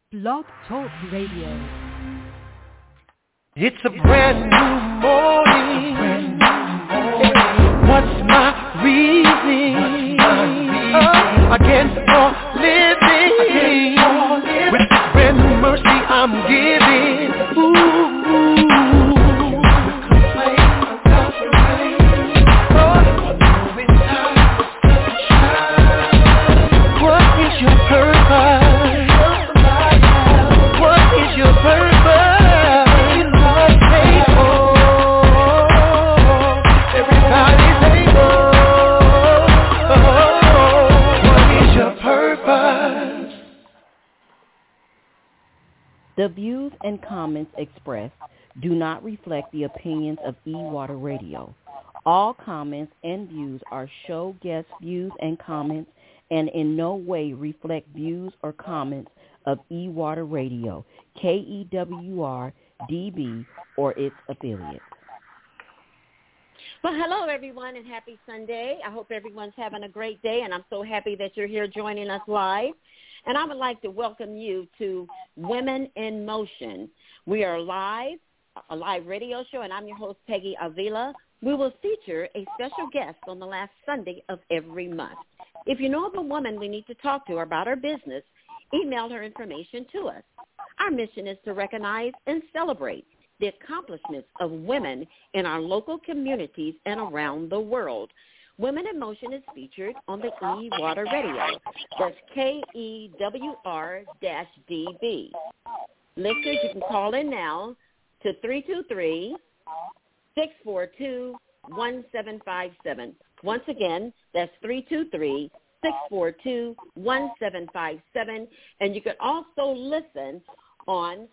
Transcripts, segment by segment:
Blog Talk Radio. It's a brand new morning. What's my reason against for living? With this brand new mercy I'm giving. What is your purpose? What is your purpose? The views and comments expressed do not reflect the opinions of E-Water Radio. All comments and views are show guest views and comments and in no way reflect views or comments of E-Water Radio, KEWR, DB, or its affiliates. Well, hello, everyone, and happy Sunday. I hope everyone's having a great day, and I'm so happy that you're here joining us live. And I would like to welcome you to Women in Motion. We are live, a live radio show, and I'm your host, Peggy Avila. We will feature a special guest on the last Sunday of every month. If you know of a woman we need to talk to about her business, email her information to us. Our mission is to recognize and celebrate the accomplishments of women in our local communities and around the world. Women in Motion is featured on the E-Water Radio. That's KEWR-DB. Listeners, you can call in now to 323-642-1757. Once again, that's 323-642-1757. And you can also listen on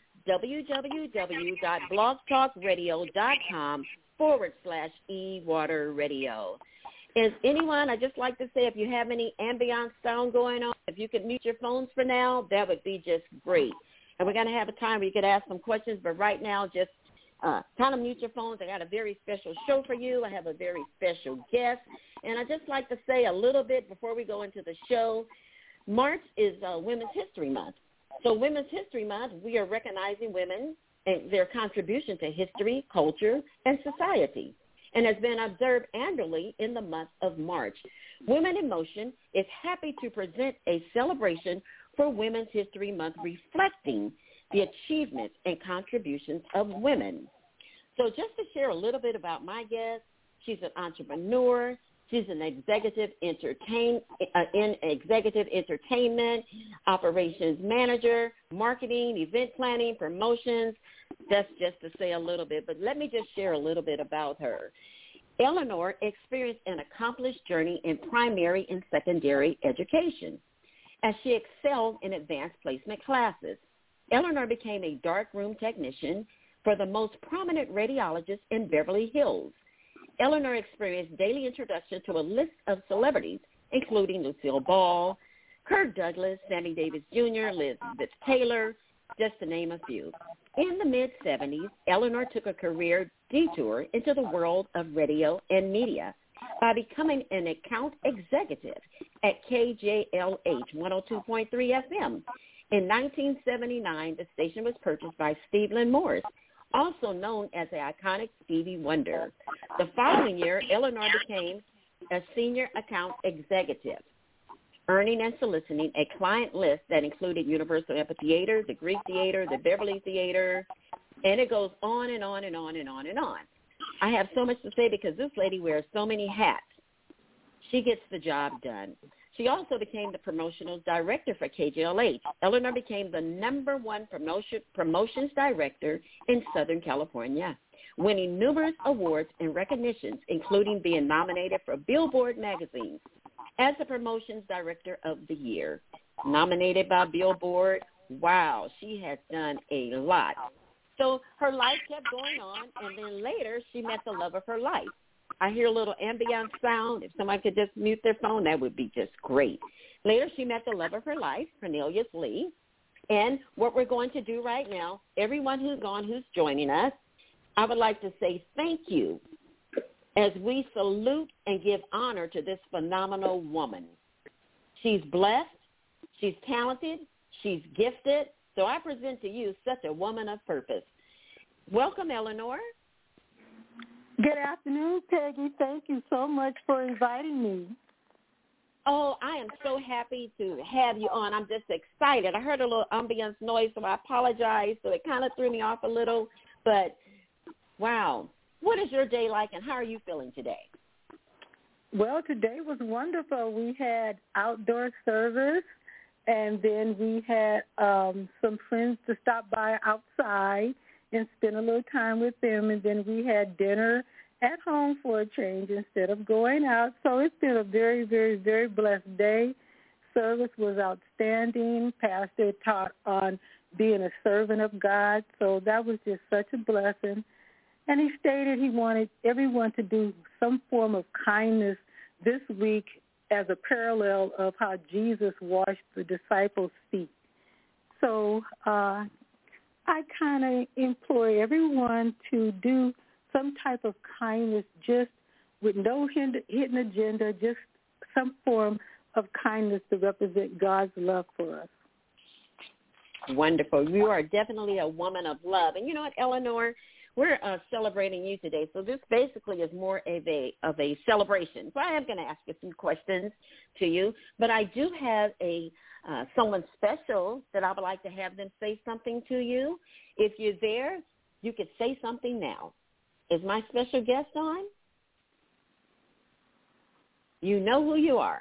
www.blogtalkradio.com/E-Water Radio. Is anyone, I just like to say, if you have any ambient sound going on, if you could mute your phones for now, that would be just great. And we're going to have a time where you could ask some questions, but right now just kind of mute your phones. I got a very special show for you. I have a very special guest. And I just like to say a little bit before we go into the show. March is Women's History Month. So Women's History Month, we are recognizing women and their contribution to history, culture, and society, and has been observed annually in the month of March. Women in Motion is happy to present a celebration for Women's History Month reflecting the achievements and contributions of women. So just to share a little bit about my guest, she's an entrepreneur. She's an executive entertainment, operations manager, marketing, event planning, promotions. That's just to say a little bit, but let me just share a little bit about her. Eleanor experienced an accomplished journey in primary and secondary education as she excelled in advanced placement classes. Eleanor became a darkroom technician for the most prominent radiologist in Beverly Hills. Eleanor experienced daily introduction to a list of celebrities, including Lucille Ball, Kirk Douglas, Sammy Davis Jr., Elizabeth Taylor, just to name a few. In the mid-'70s, Eleanor took a career detour into the world of radio and media by becoming an account executive at KJLH 102.3 FM. In 1979, the station was purchased by Steve Morris, also known as the iconic Stevie Wonder. The following year, Eleanor became a senior account executive, earning and soliciting a client list that included Universal Amphitheater, the Greek Theater, the Beverly Theater, and it goes on and on and on and on and on. I have so much to say because this lady wears so many hats. She gets the job done. She also became the promotional director for KJLH. Eleanor became the #1 promotions director in Southern California, winning numerous awards and recognitions, including being nominated for Billboard magazine as the promotions director of the year. Nominated by Billboard. Wow, she has done a lot. So her life kept going on, and then later she met the love of her life. I hear a little ambient sound. If somebody could just mute their phone, that would be just great. Later, she met the love of her life, Cornelius Lee. And what we're going to do right now, everyone who's joining us, I would like to say thank you as we salute and give honor to this phenomenal woman. She's blessed. She's talented. She's gifted. So I present to you such a woman of purpose. Welcome, Eleanor. Good afternoon, Peggy. Thank you so much for inviting me. Oh, I am so happy to have you on. I'm just excited. I heard a little ambience noise, so I apologize. So it kind of threw me off a little. But, wow, what is your day like, and how are you feeling today? Well, today was wonderful. We had outdoor service, and then we had some friends to stop by outside and spend a little time with them, and then we had dinner at home for a change instead of going out. So it's been a very, very, very blessed day. Service was outstanding. Pastor taught on being a servant of God, so that was just such a blessing. And he stated he wanted everyone to do some form of kindness this week as a parallel of how Jesus washed the disciples' feet. So I kind of implore everyone to do some type of kindness, just with no hidden agenda, just some form of kindness to represent God's love for us. Wonderful. You are definitely a woman of love. And you know what, Eleanor? We're celebrating you today, so this basically is more of a celebration. So I am going to ask a few questions to you, but I do have someone special that I would like to have them say something to you. If you're there, you could say something now. Is my special guest on? You know who you are.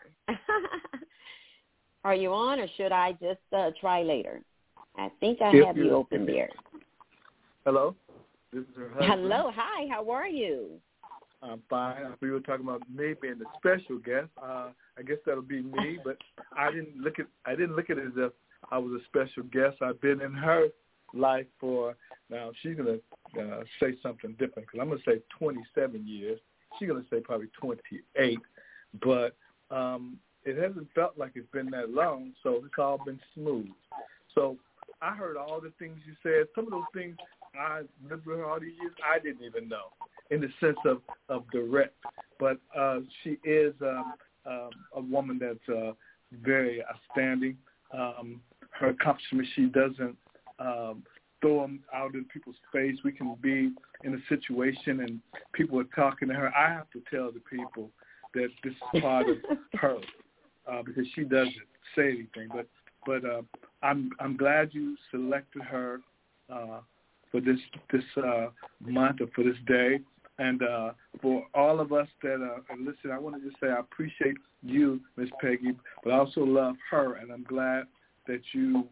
Are you on, or should I just try later? I think I have you open there. Hello? This is her husband. Hello. Hi. How are you? I'm fine. I thought you were talking about me being the special guest. I guess that'll be me, but I didn't look at it as if I was a special guest. I've been in her life for, now she's going to say something different, because I'm going to say 27 years. She's going to say probably 28, but it hasn't felt like it's been that long, so it's all been smooth. So I heard all the things you said. Some of those things I remember all these years, I didn't even know, in the sense of direct. But she is a woman that's very outstanding. Her accomplishments, she doesn't throw them out in people's face. We can be in a situation and people are talking to her. I have to tell the people that this is part of her, because she doesn't say anything. But I'm glad you selected her for this month, or for this day. And for all of us that are listening, I want to just say I appreciate you, Miss Peggy, but I also love her, and I'm glad that you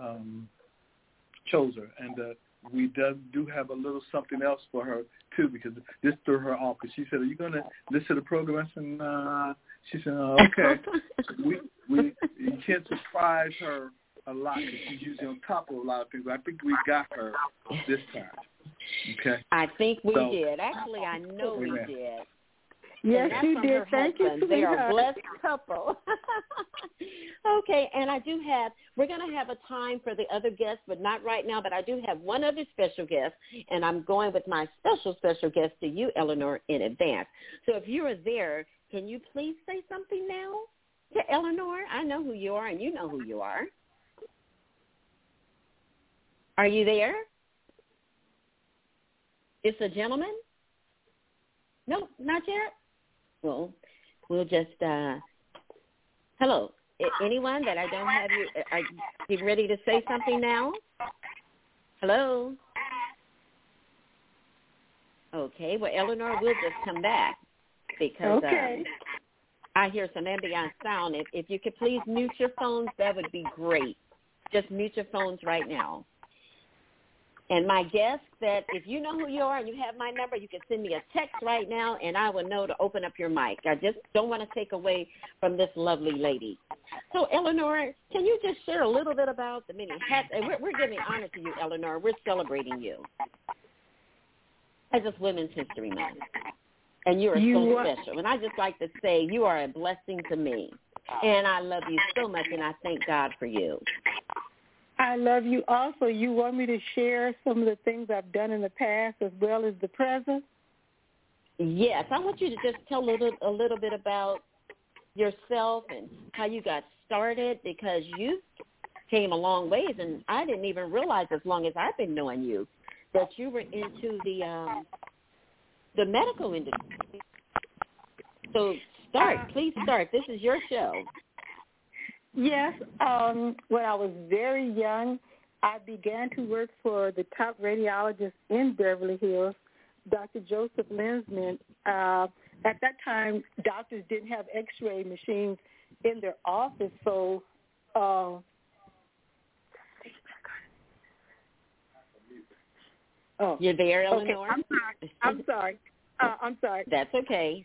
chose her. And we do have a little something else for her, too, because this threw her off. Because she said, are you going to listen to the program? I said, nah. She said, oh, okay. You can't surprise her a lot, because she's usually on top of a lot of things. But I think we got her this time. Okay. I think we did. Actually, I know we did. Yes, she did. Thank you, sweetheart. They are a blessed couple. Okay, and we're going to have a time for the other guests, but not right now. But I do have one other special guest, and I'm going with my special guest to you, Eleanor, in advance. So if you are there, can you please say something now to Eleanor? I know who you are, and you know who you are. Are you there? It's a gentleman? No, not yet? Well, we'll just, hello. Anyone that I don't have you, are you ready to say something now? Hello? Okay, well, Eleanor, we'll just come back, because I hear some ambient sound. If you could please mute your phones, that would be great. Just mute your phones right now. And my guest, that if you know who you are and you have my number, you can send me a text right now, and I will know to open up your mic. I just don't want to take away from this lovely lady. So, Eleanor, can you just share a little bit about the many hats? And we're giving honor to you, Eleanor. We're celebrating you as it's Women's History Month. And you are so special. And I just like to say you are a blessing to me. And I love you so much, and I thank God for you. I love you also. You want me to share some of the things I've done in the past as well as the present? Yes. I want you to just tell a little bit about yourself and how you got started, because you came a long ways, and I didn't even realize as long as I've been knowing you that you were into the medical industry. So please start. This is your show. Yes. When I was very young, I began to work for the top radiologist in Beverly Hills, Dr. Joseph Lensman. At that time, doctors didn't have X-ray machines in their office, so you're there, Eleanor? Okay. I'm sorry. That's okay.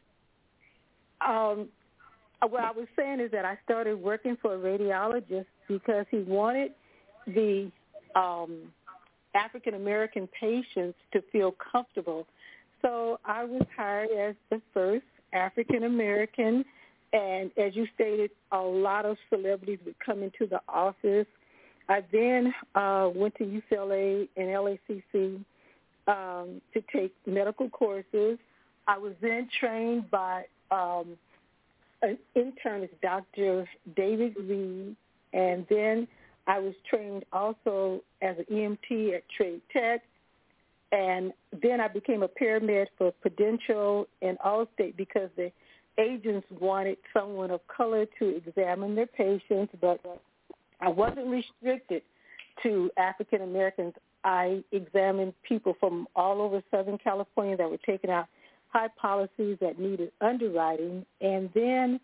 What I was saying is that I started working for a radiologist because he wanted the African-American patients to feel comfortable. So I was hired as the first African-American, and as you stated, a lot of celebrities would come into the office. I then went to UCLA and LACC to take medical courses. I was then trained by an internist, Dr. David Reed, and then I was trained also as an EMT at Trade Tech, and then I became a paramed for Prudential and Allstate because the agents wanted someone of color to examine their patients, but I wasn't restricted to African Americans. I examined people from all over Southern California that were taking out high policies that needed underwriting, and then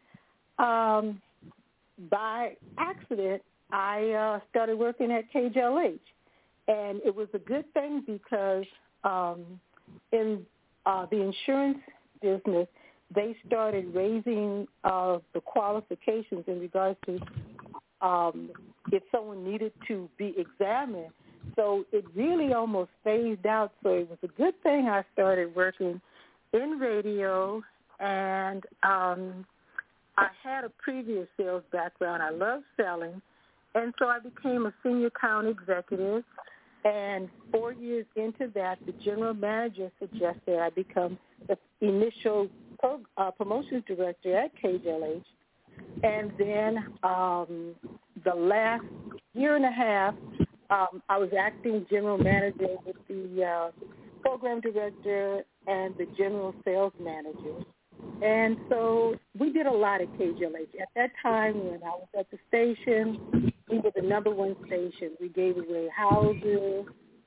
by accident, I started working at KJLH, and it was a good thing because in the insurance business, they started raising the qualifications in regards to if someone needed to be examined. So it really almost phased out. So it was a good thing I started working in radio, and I had a previous sales background. I love selling, and so I became a senior account executive, and 4 years into that, the general manager suggested I become the initial promotions director at KJLH, and then the last year and a half, I was acting general manager with the program director and the general sales manager. And so we did a lot at KJLH. At that time, when I was at the station, we were the number one station. We gave away houses,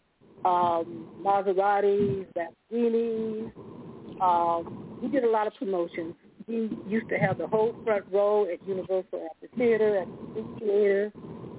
Maseratis, Lamborghinis. We did a lot of promotions. We used to have the whole front row at Universal Amphitheater, at the Big Theater.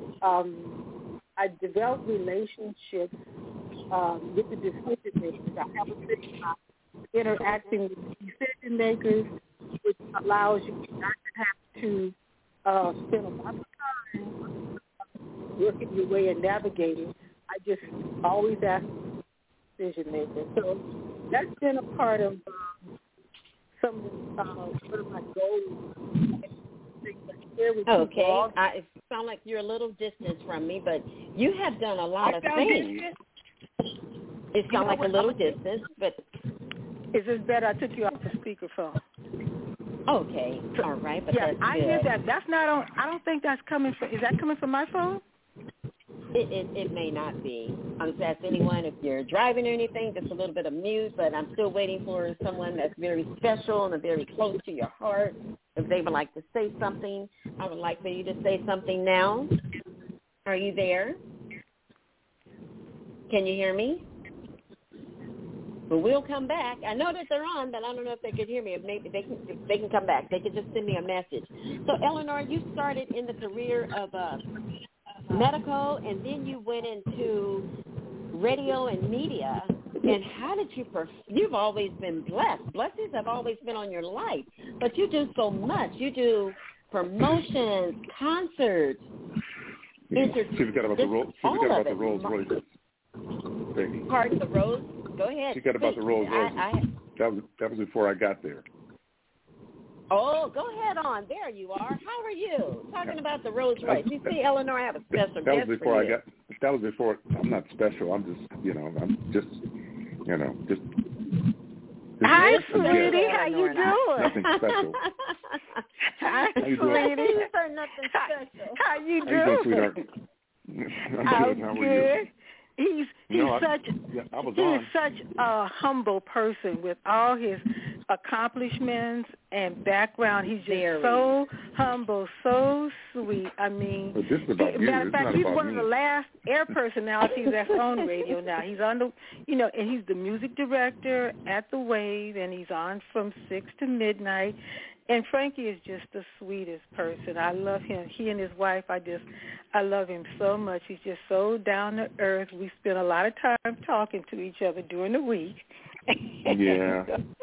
I developed relationships with the decision makers. I have a thing about interacting with decision makers, which allows you not to have to spend a lot of time working your way and navigating. I just always ask decision makers. So that's been a part of some of my goals. Okay, it sounds like you're a little distant from me, but you have done a lot of things. It sounds like a little distance, but... Is this better? I took you off the speakerphone. Okay, all right, but yeah, that's I good. hear that. That's not on. I don't think that's coming from. Is that coming from my phone? It may not be. I'm just asking anyone if you're driving or anything, just a little bit of mute, but I'm still waiting for someone that's very special and very close to your heart. If they would like to say something, I would like for you to say something now. Are you there? Can you hear me? But we'll come back. I know that they're on, but I don't know if they could hear me. If maybe they can come back. They can just send me a message. So, Eleanor, you started in the career of medical, and then you went into radio and media. And how did you you've always been blessed. Blessings have always been on your life. But you do so much. You do promotions, concerts. She forgot about the Rolls Royce. Pardon, the Rolls? Go ahead. She forgot about the Rolls Royce. That was before I got there. Oh, go ahead on. There you are. How are you? Talking about the Rolls Royce. You see, Eleanor, I have a special guest for you. That was before. I'm not special. I'm just, Hi, sweetie. How you doing? Nothing special. Hi, sweetie. Nothing special. How you doing? How you doing, sweetheart? I'm good. How are you? He's such a humble person with all his accomplishments and background. He's just so humble, so sweet. I mean, matter of fact, he's one of the last air personalities that's on radio now. He's on the, and he's the music director at the Wave, and he's on from 6 to midnight. And Frankie is just the sweetest person. I love him. He and his wife, I love him so much. He's just so down to earth. We spend a lot of time talking to each other during the week. Yeah.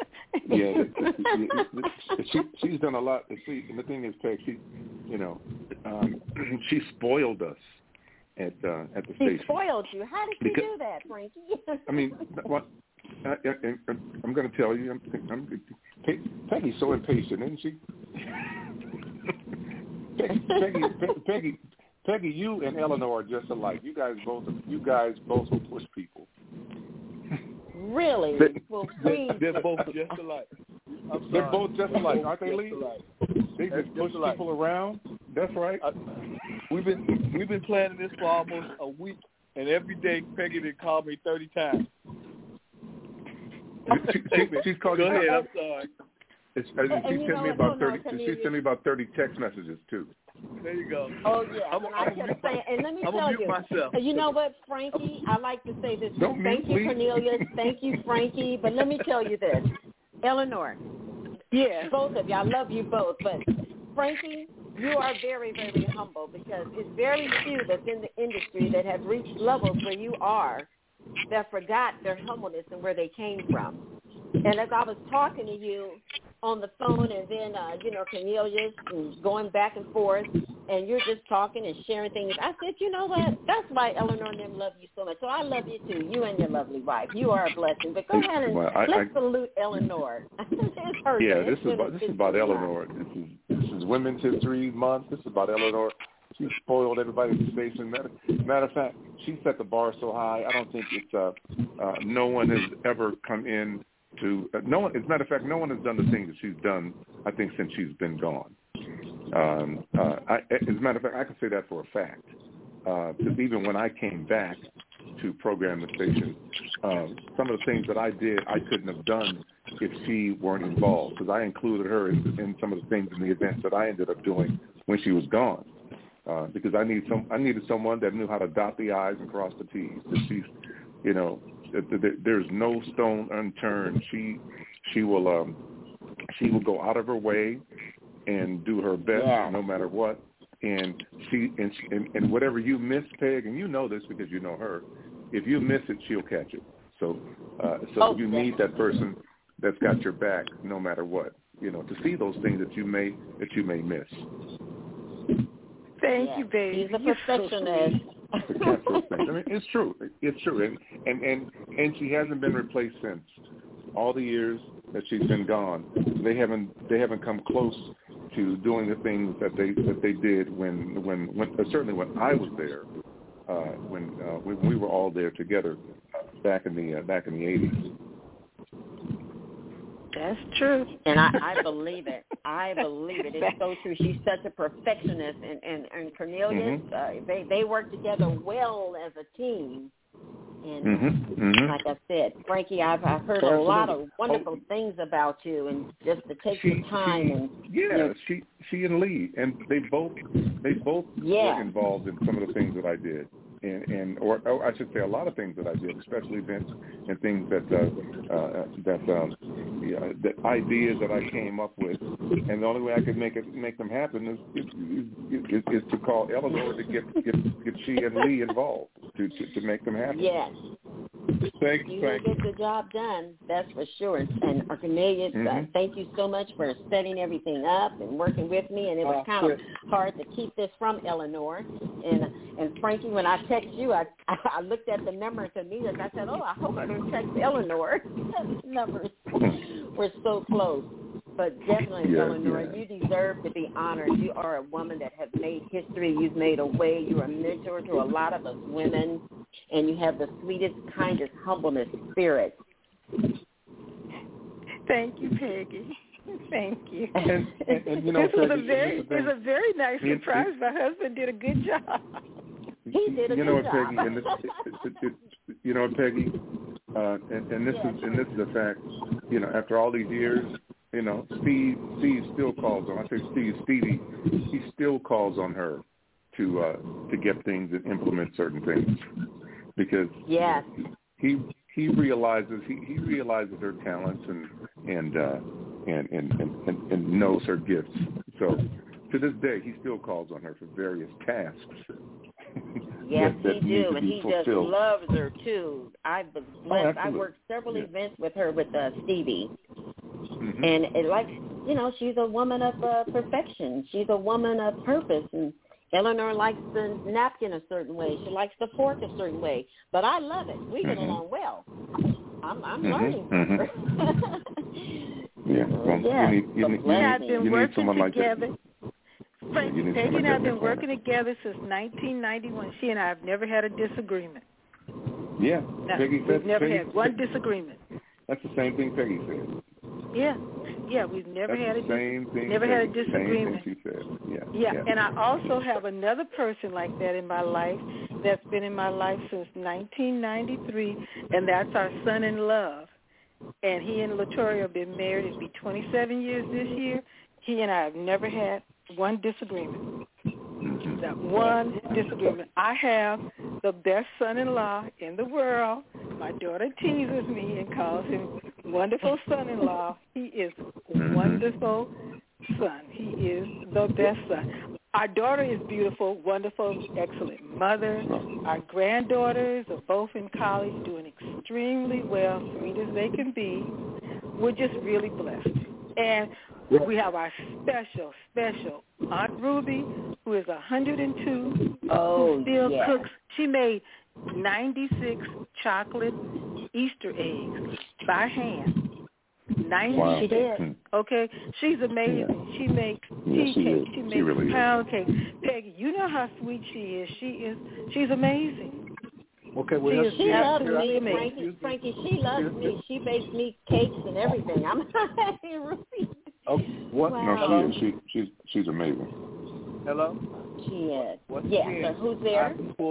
She's done a lot. See, and the thing is, Peg, she spoiled us at the station. She spoiled you. How did she do that, Frankie? I mean, what? I'm going to tell you. Peggy's so impatient, isn't she? Peggy, you and Eleanor are just alike. You guys both will push people. Really? They're both just alike. They're both just alike, aren't they, Lee? They just push people around. That's right. We've been planning this for almost a week, and every day Peggy did call me 30 times. She's called you. Go ahead. I'm sorry. She sent me about 30. She sent me about 30 text messages too. There you go. Oh yeah. And let me tell you. Myself. You know what, Frankie? I like to say this. Thank you, me. Cornelius. Thank you, Frankie. But let me tell you this, Eleanor. Yeah. Both of you. I love you both. But Frankie, you are very, very humble because it's very few that's in the industry that have reached levels where you are that forgot their humbleness and where they came from. And as I was talking to you on the phone and then, Cornelius and going back and forth, and you're just talking and sharing things, I said, you know what? That's why Eleanor and them love you so much. So I love you too, you and your lovely wife. You are a blessing. But go ahead and let's salute Eleanor. It's her day. This is about Eleanor. This is Women's History Month. This is about Eleanor. She spoiled everybody at the station. Matter of fact, she set the bar so high. I don't think it's no one has ever come in to no one. As a matter of fact, no one has done the things that she's done. I think since she's been gone. As a matter of fact, I can say that for a fact. Because even when I came back to program the station, some of the things that I did, I couldn't have done if she weren't involved. Because I included her in some of the things in the events that I ended up doing when she was gone. Because I needed someone that knew how to dot the I's and cross the T's. That she's, there's no stone unturned. She will go out of her way and do her best no matter what. And and whatever you miss, Peg, and you know this because you know her. If you miss it, she'll catch it. So you need that person that's got your back no matter what. To see those things that you may miss. Thank you, baby. He's a perfectionist. I mean, it's true. It's true, and she hasn't been replaced since. All the years that she's been gone, they haven't come close to doing the things that they did when certainly when I was there, when we were all there together back in the 80s. That's true. And I believe it. It's so true. She's such a perfectionist. And Cornelius, they work together well as a team. And like I said, Frankie, I've heard a lot of wonderful things about you, and just to take the time she and Lee, and they both were involved in some of the things that I did. Or I should say a lot of things that I did, especially events and things that ideas that I came up with, and the only way I could make them happen is to call Eleanor to get she and Lee involved to make them happen. Yes. Thank you. You get the job done, that's for sure. And Cornelius, thank you so much for setting everything up and working with me. And it was kind of hard to keep this from Eleanor. And Frankie, when I text you, I looked at the number to me and I said, I hope I don't text Eleanor. Numbers were so close. But definitely, Eleanor, you deserve to be honored. You are a woman that has made history. You've made a way. You're a mentor to a lot of us women, and you have the sweetest, kindest, humbleness spirit. Thank you, Peggy. Thank you. And this was a very nice surprise. My husband did a good job. He did a you know good what, job. Peggy, and you know what, Peggy, and this is a fact. You know, after all these years, you know, Steve still calls on. I say Stevie, he still calls on her to get things and implement certain things because he realizes her talents and knows her gifts. So to this day, he still calls on her for various tasks. Yes, that he do, and he just fulfilled. loves her too. I was blessed. I absolutely. worked several events with her with Stevie, Mm-hmm. and it, like, you know, she's a woman of perfection. She's a woman of purpose, and Eleanor likes the napkin a certain way. She likes the fork a certain way. But I love it. We get along well. I'm learning from her. Yeah, well, you need someone like that. Peggy and I have been working together since 1991. She and I have never had a disagreement. Yeah, No, Peggy said. We've never had one disagreement. That's the same thing Peggy said. Yeah, we've never had a disagreement. Same thing she said. Yeah. And I also have another person like that in my life that's been in my life since 1993, and that's our son-in-law. And he and Latoya have been married. It'll be 27 years this year. He and I have never had one disagreement. Not one disagreement. I have the best son-in-law in the world. My daughter teases me and calls him wonderful son-in-law. He is a wonderful son. He is the best son. Our daughter is beautiful, wonderful, excellent mother. Our granddaughters are both in college, doing extremely well, sweet as they can be. We're just really blessed. And we have our special Aunt Ruby, who is 102, who still cooks. She made 96 chocolate Easter eggs by hand. 96. Wow. She did. Okay, she's amazing. Yeah. She makes tea cakes. She makes really pound cakes. Peggy, you know how sweet she is. She's amazing. Okay, well, she loves me, Frankie. She loves me. She bakes me cakes and everything. I'm hey, Ruby. Oh, what? Wow. No, she's amazing. Hello? She is. Once yeah. Again, so who's there?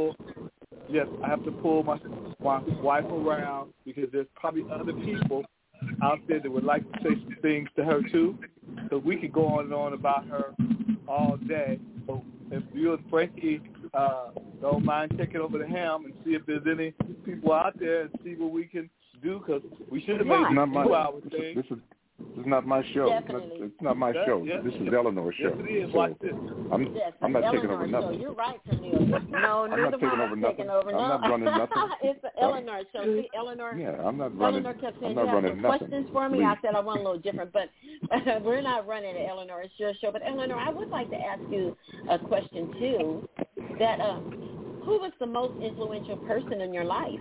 I have to pull my wife around because there's probably other people out there that would like to say some things to her too. So we could go on and on about her all day. So if you and Frankie don't mind taking over the helm and see if there's any people out there and see what we can do, because we should have made this 2 hour thing. This is not my show. Definitely. It's not my show. Yes, this is Eleanor's show. Yes, it is. So Watch this. I'm not taking over Eleanor's nothing. show. You're right, Camille. No, I'm not taking over nothing. I'm not running nothing. It's the Eleanor show. See, Eleanor. Yeah, I'm not running. Eleanor kept saying, I'm not "You have running some nothing. questions for me?" Please. I said, "I want a little different," but we're not running it, Eleanor. It's your show. But Eleanor, I would like to ask you a question too. That who was the most influential person in your life?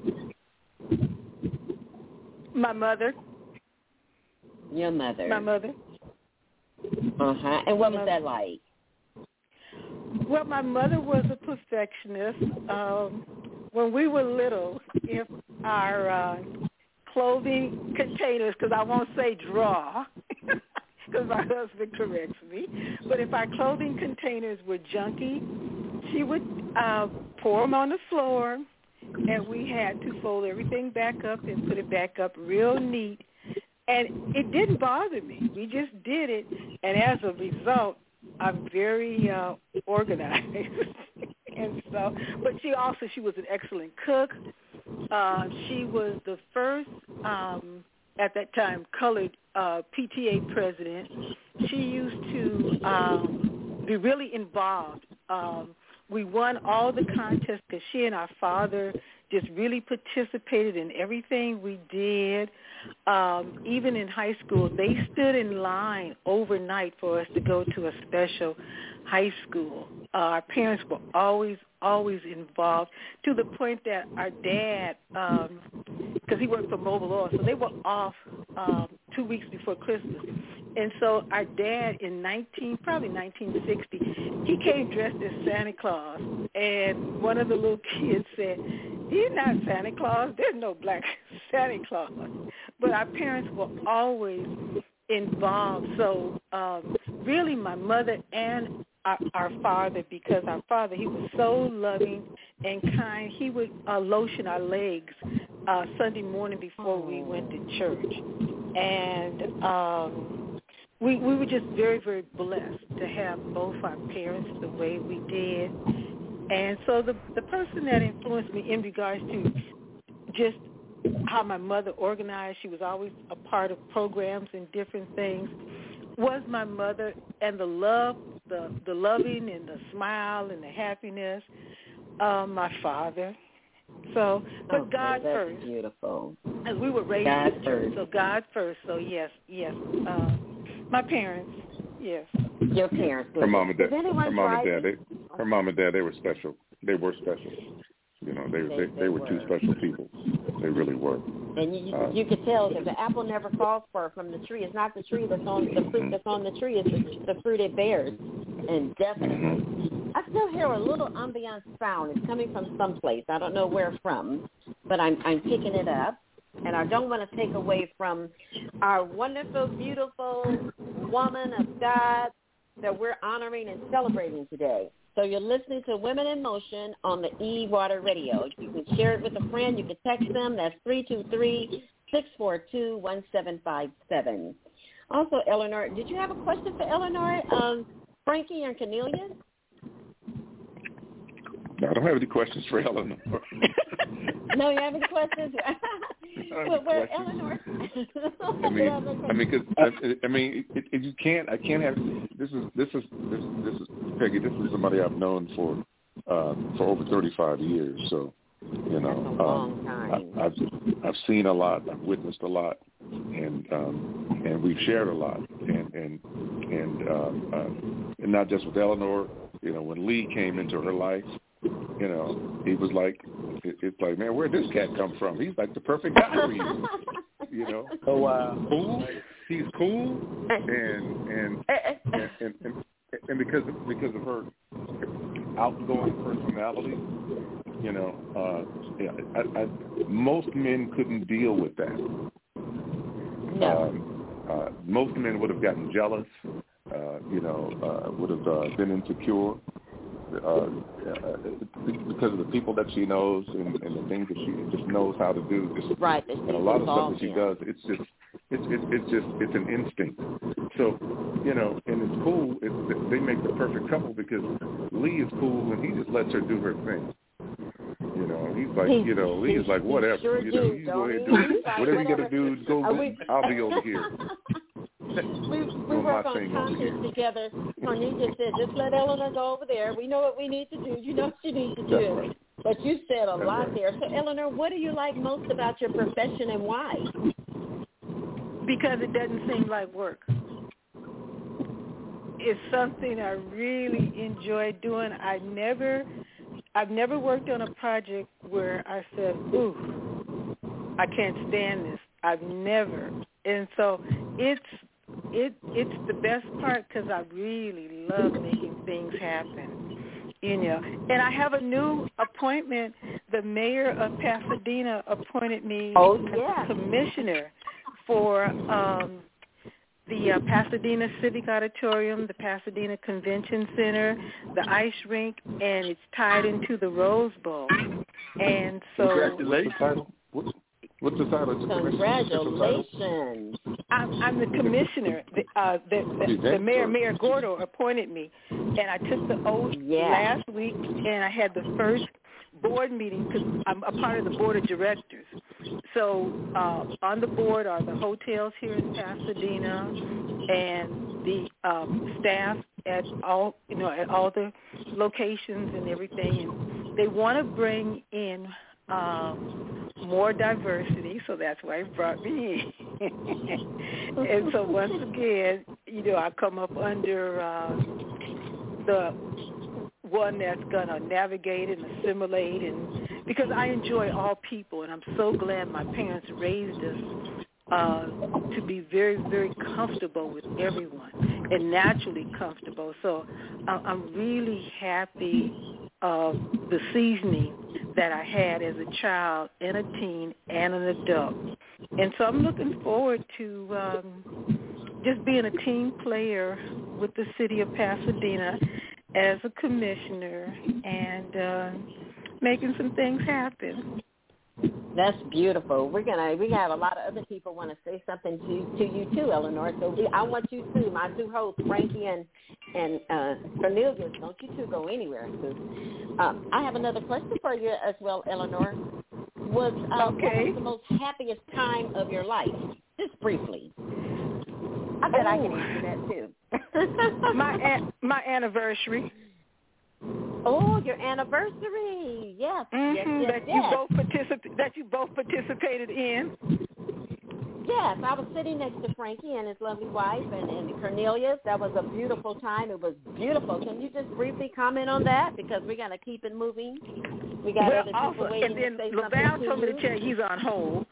My mother. Your mother. My mother. And what was that like? Well, my mother was a perfectionist. When we were little, if our clothing containers, because I won't say drawer, because my husband corrects me, but if our clothing containers were junky, she would pour them on the floor, and we had to fold everything back up and put it back up real neat. And it didn't bother me. We just did it, and as a result, I'm very organized. And so, but she was an excellent cook. She was the first, at that time, colored PTA president. She used to be really involved. We won all the contests because she and our father just really participated in everything we did. Even in high school, they stood in line overnight for us to go to a special high school. Our parents were always involved, to the point that our dad, because he worked for Mobil Oil, so they were off 2 weeks before Christmas. And so our dad in probably 1960, he came dressed as Santa Claus. And one of the little kids said, "He's not Santa Claus. There's no black Santa Claus." But our parents were always involved. So really my mother and our father, because our father, he was so loving and kind. He would lotion our legs Sunday morning before we went to church. And we were just very, very blessed to have both our parents the way we did. And so the person that influenced me in regards to just how my mother organized, she was always a part of programs and different things, was my mother, and the love, the loving and the smile and the happiness, my father. So, but God that's first. Beautiful. As we were raised God in the church, first. so God first. So yes. My parents, yes. Your parents. Her mom and dad. Her mom and dad. They were special. They were special. You know, they were two special people. They really were. And you could tell that the apple never falls far from the tree. It's not the tree that's on the fruit that's on the tree. It's the fruit it bears. And definitely, I still hear a little ambiance sound. It's coming from someplace. I don't know where from, but I'm picking it up. And I don't want to take away from our wonderful, beautiful woman of God that we're honoring and celebrating today. So you're listening to Women in Motion on the E-Water Radio. You can share it with a friend. You can text them. That's 323-642-1757. Also, Eleanor, did you have a question for Eleanor, Frankie, and Cornelia? No, I don't have any questions for Eleanor. No, you have any questions? Well, Eleanor. You can't. I can't have. This is Peggy. This is somebody I've known for over 35 years. So, you know, that's a long time. I've seen a lot. I've witnessed a lot, and we've shared a lot, and not just with Eleanor. You know, when Lee came into her life, you know, he was like, it's like, man, where'd this cat come from? He's like the perfect guy for you. You know? Oh wow. Cool. He's cool, and because of her outgoing personality, you know, most men couldn't deal with that. No. Most men would have gotten jealous. Would have been insecure. Because of the people that she knows and the things that she just knows how to do. Right. And a lot of stuff that she does, it's an instinct. So, you know, and it's cool. They make the perfect couple because Lee is cool and he just lets her do her thing. You know, he's like, Lee is like, whatever. Sure you know, you go ahead and do whatever you got to do. Go. I'll be over here. We work on content together. Cornelia said, just let Eleanor go over there. We know what we need to do. You know what you need to do. Right. But you said a lot there. So, Eleanor, what do you like most about your profession and why? Because it doesn't seem like work. It's something I really enjoy doing. I've never worked on a project where I said, ooh, I can't stand this. I've never. And so it's the best part because I really love making things happen, you know. And I have a new appointment. The mayor of Pasadena appointed me as a commissioner for the Pasadena Civic Auditorium, the Pasadena Convention Center, the ice rink, and it's tied into the Rose Bowl. And so, congratulations. What's the title? Congratulations. I'm the commissioner. The Mayor Gordo appointed me, and I took the oath last week, and I had the first board meeting because I'm a part of the board of directors. So on the board are the hotels here in Pasadena and the staff at all the locations and everything. And they want to bring in more diversity, so that's why it brought me in. And so once again, you know, I come up under the one that's going to navigate and assimilate, and because I enjoy all people, and I'm so glad my parents raised us to be very, very comfortable with everyone and naturally comfortable. So I'm really happy of the seasoning that I had as a child and a teen and an adult. And so I'm looking forward to just being a team player with the city of Pasadena as a commissioner and making some things happen. That's beautiful. We have a lot of other people want to say something to you too, Eleanor. So I want you too, my two hosts, Frankie and Cornelius. Don't you two go anywhere. I have another question for you as well, Eleanor. What was the most happiest time of your life? Just briefly. I bet I can answer that too. My anniversary. Oh, your anniversary! Yes, mm-hmm. yes. That you both participated in. Yes, I was sitting next to Frankie and his lovely wife and Cornelius. That was a beautiful time. It was beautiful. Can you just briefly comment on that? Because we're going to keep it moving. We got other people waiting to say something to you. And then LaValle told me to tell you he's on hold.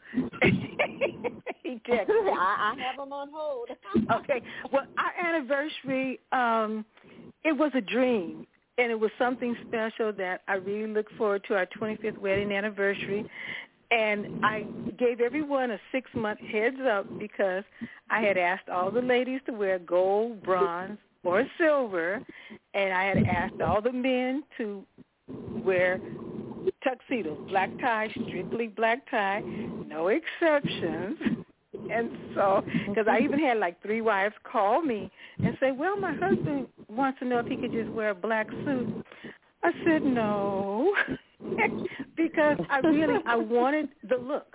He texted me. I have him on hold. Okay. Well, our anniversary, it was a dream. And it was something special that I really look forward to, our 25th wedding anniversary. And I gave everyone a 6-month heads up because I had asked all the ladies to wear gold, bronze, or silver. And I had asked all the men to wear tuxedos, black tie, strictly black tie, no exceptions. And so, because I even had like 3 wives call me and say, well, my husband wants to know if he could just wear a black suit. I said, no, because I wanted the look.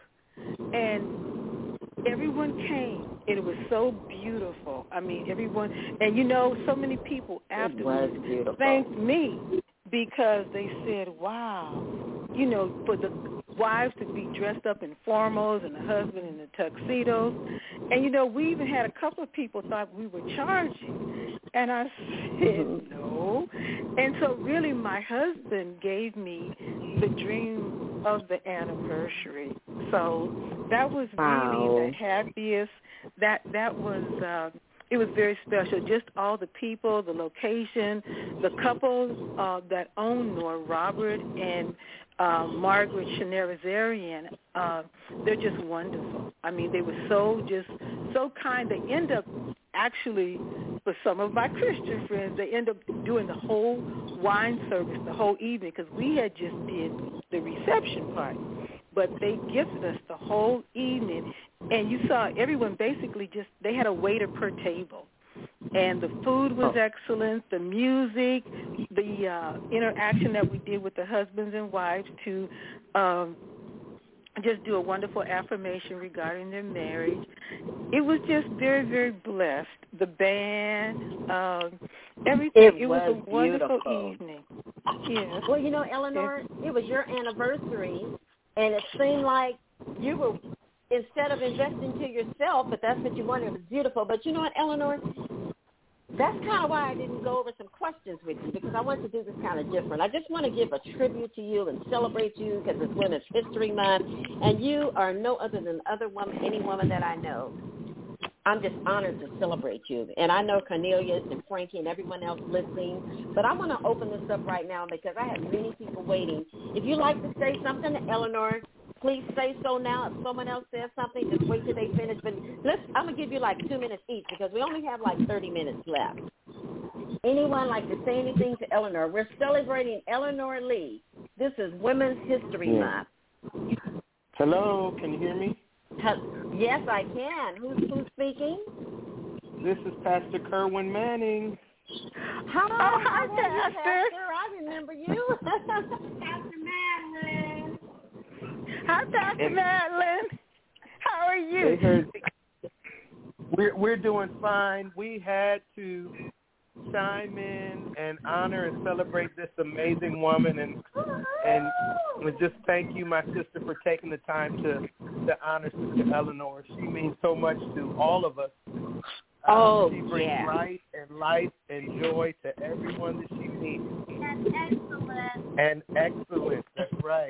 And everyone came. It was so beautiful. I mean, everyone, and so many people afterwards thanked me because they said, wow, for the wives to be dressed up in formals and the husband in the tuxedos. And, we even had a couple of people thought we were charging. And I said, no. And so really my husband gave me the dream of the anniversary. So that was really the happiest. That was... It was very special, just all the people, the location, the couple that own Nora, Robert and Margaret Schneerizarian. They're just wonderful. I mean, they were so kind. They end up actually, for some of my Christian friends, they end up doing the whole wine service the whole evening because we had just did the reception part. But they gifted us the whole evening. And you saw everyone basically they had a waiter per table. And the food was excellent, the music, the interaction that we did with the husbands and wives to just do a wonderful affirmation regarding their marriage. It was just very, very blessed. The band, everything. It was a wonderful evening. Yes. Well, Eleanor, it was your anniversary. And it seemed like you were, instead of investing to yourself, but that's what you wanted, it was beautiful. But you know what, Eleanor? That's kind of why I didn't go over some questions with you, because I want to do this kind of different. I just want to give a tribute to you and celebrate you because it's Women's History Month, and you are no other than any woman that I know. I'm just honored to celebrate you. And I know Cornelius and Frankie and everyone else listening, but I want to open this up right now because I have many people waiting. If you'd like to say something to Eleanor, please say so now. If someone else says something, just wait till they finish. But I'm going to give you like 2 minutes each because we only have like 30 minutes left. Anyone like to say anything to Eleanor? We're celebrating Eleanor Lee. This is Women's History Month. Hello, can you hear me? Yes, I can. Who's speaking? This is Pastor Kerwin Manning. Hi, Pastor. I remember you. Pastor Madeline. Hi, Pastor Madeline. How are you? We're doing fine. We had to chime in and honor and celebrate this amazing woman and just thank you, my sister, for taking the time to honor Sister Eleanor. She means so much to all of us. She brings light and life and joy to everyone that she meets. And excellent. That's right.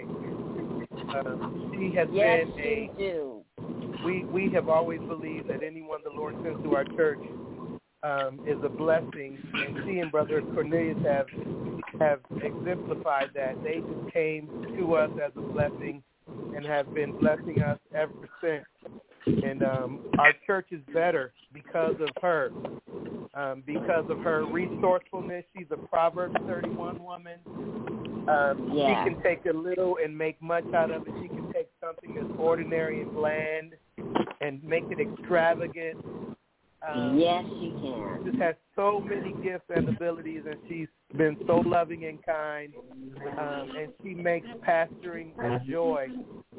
She has been we have always believed that anyone the Lord sends to our church is a blessing, and she and Brother Cornelius have exemplified that. They just came to us as a blessing and have been blessing us ever since. And our church is better because of her. because of her resourcefulness. She's a Proverbs 31 woman. She can take a little and make much out of it. She can take something that's ordinary and bland and make it extravagant. Yes, she can. She just has so many gifts and abilities, and she's been so loving and kind, and she makes pastoring a joy.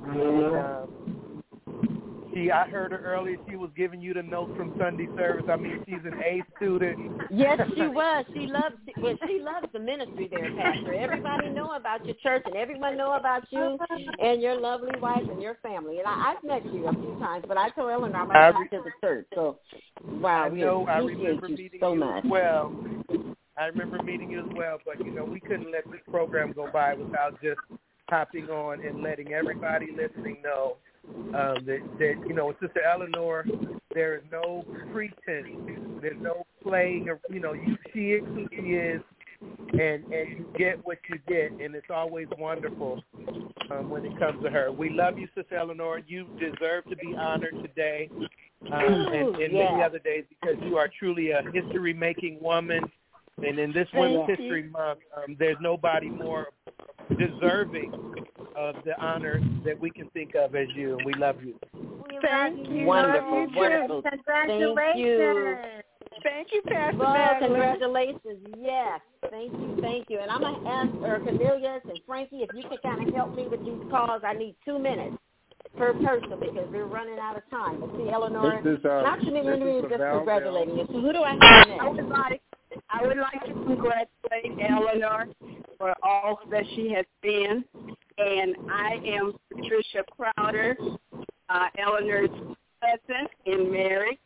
I heard her earlier. She was giving you the notes from Sunday service. I mean, she's an A student. Yes, she was. She loves the ministry there, Pastor. Everybody know about your church, and everyone know about you and your lovely wife and your family. And I've met you a few times, but I told Eleanor I'm going to the church. So, wow, I appreciate remember you meeting so you much. as well. I remember meeting you as well, but, we couldn't let this program go by without just hopping on and letting everybody listening know that Sister Eleanor, there is no pretense. There's no playing. She is who she is, and you get what you get, and it's always wonderful when it comes to her. We love you, Sister Eleanor. You deserve to be honored today and many other days because you are truly a history-making woman. And in this Women's History Month, there's nobody more deserving of the honor that we can think of as you, and we love you. Thank you. Wonderful, wonderful. Congratulations. Thank you. Thank you, Pastor Well, congratulations. Yes. Thank you. And I'm going to ask Cornelius and Frankie if you can kind of help me with these calls. I need 2 minutes per person because we're running out of time. But see, Eleanor, not too many interviews, just congratulating you. So who do I have next? I would like to congratulate Eleanor for all that she has been. And I am Patricia Crowder, Eleanor's cousin in marriage.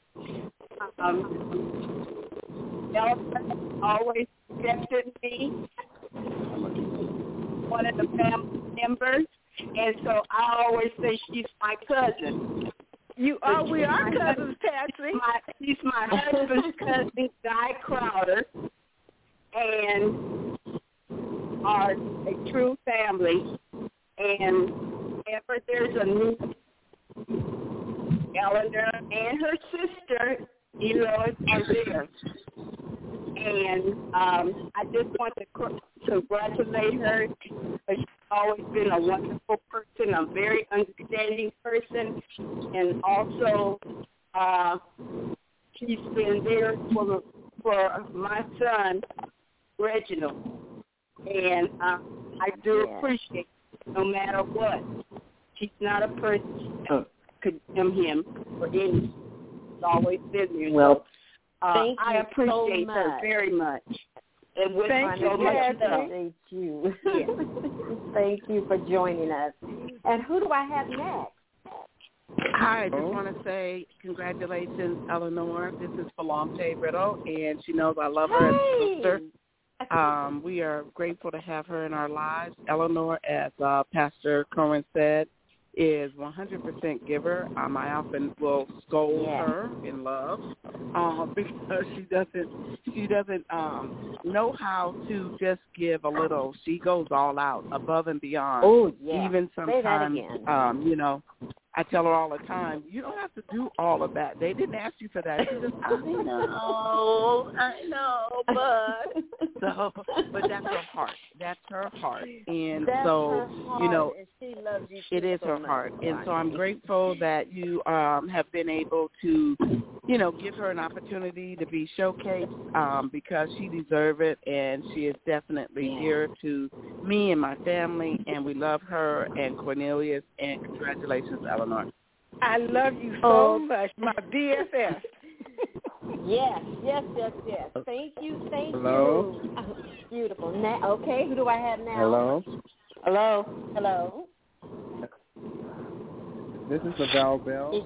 Eleanor always accepted me, one of the family members, and so I always say she's my cousin. We are cousins, Patsy. She's my husband's cousin, Guy Crowder, and are a true family. And ever there's a new Eleanor and her sister, Eloise, are there. And I just want to congratulate her. She's always been a wonderful person, a very understanding person, and also she's been there for my son, Reginald. And I do appreciate it, no matter what. She's not a person that could condemn him for anything. She's always been there. Well, I appreciate her very much. And with Thank so you, much appreciate you. Thank you for joining us. And who do I have next? Hi, I just want to say congratulations, Eleanor. This is Falamte Riddle, and she knows I love her as a sister. We are grateful to have her in our lives. Eleanor, as Pastor Cohen said, is 100% giver. I often will scold her in love because she doesn't know how to just give a little. She goes all out, above and beyond. Oh, yeah. Even sometimes, I tell her all the time, you don't have to do all of that. They didn't ask you for that. She says, I know, but that's her heart. That's her heart. And that's so, and she loves you it is so her much. heart. And so I'm grateful that you have been able to, give her an opportunity to be showcased because she deserves it, and she is definitely dear to me and my family, and we love her and Cornelius, and congratulations, Eleanor. I love you so much, my BFF. Yes. Thank you. Beautiful. Now, okay, who do I have now? Hello. This is Lavelle Bell.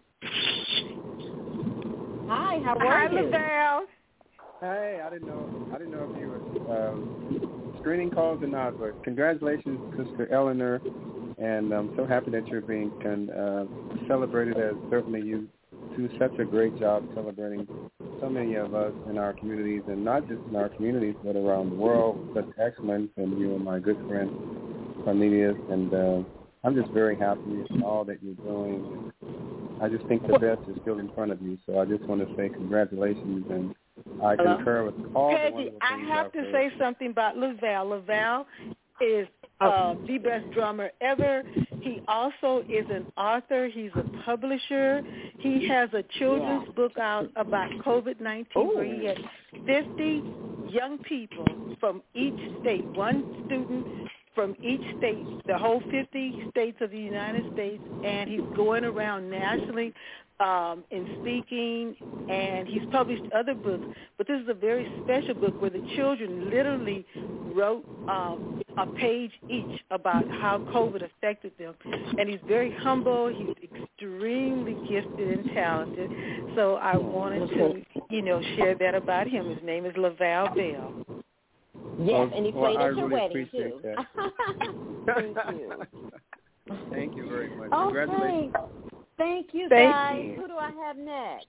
Hi, how are you? Lavelle. Hey, I didn't know if you were screening calls or not, but congratulations, Sister Eleanor, and I'm so happy that you're being celebrated, as certainly you do such a great job celebrating so many of us in our communities, and not just in our communities, but around the world with such excellence, and you and my good friend Cornelius, and I'm just very happy with all that you're doing. I just think the best is still in front of you, so I just want to say congratulations, and I concur with all Peggy, the wonderful I things have to I've say heard. something about Laval. Laval is the best drummer ever. He also is an author. He's a publisher. He has a children's book out about COVID-19 where he had 50 young people from each state, one student from each state, the whole 50 states of the United States, and he's going around nationally in speaking, and he's published other books. But this is a very special book where the children literally wrote a page each about how COVID affected them. And he's very humble. He's extremely gifted and talented. So I wanted to, share that about him. His name is Laval Bell. Yes, and he played at your really wedding, appreciate too. That. Thank you. Thank you very much. Okay. Congratulations. Thank you, Thank guys. you. Who do I have next?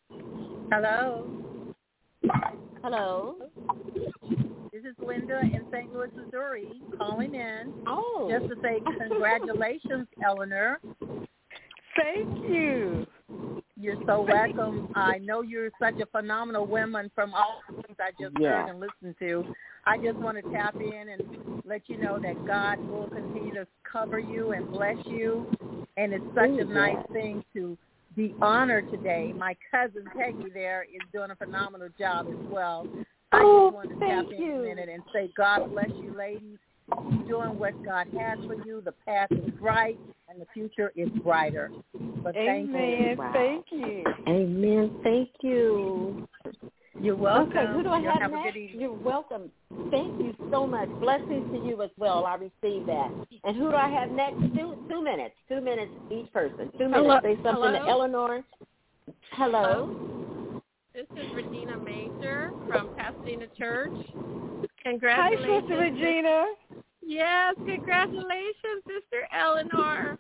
Hello. Hello. This is Linda in St. Louis, Missouri, calling in just to say congratulations, Eleanor. Thank you. You're so welcome. I know you're such a phenomenal woman from all the things I just heard and listened to. I just want to tap in and let you know that God will continue to cover you and bless you. And it's such a nice thing to be honored today. My cousin Peggy there is doing a phenomenal job as well. I just want to tap in a minute and say God bless you, ladies. Keep doing what God has for you. The path is bright and the future is brighter. But thank you. Thank you. Amen. Thank you. You're welcome. Okay, who do I have a next? good evening. You're welcome. Thank you so much. Blessings to you as well. I received that. And who do I have next? 2 minutes. 2 minutes each person. 2 minutes. Hello. Say something to Eleanor. Hello. This is Regina Major from Pasadena Church. Congratulations. Hi, Sister Regina. Yes, congratulations, Sister Eleanor.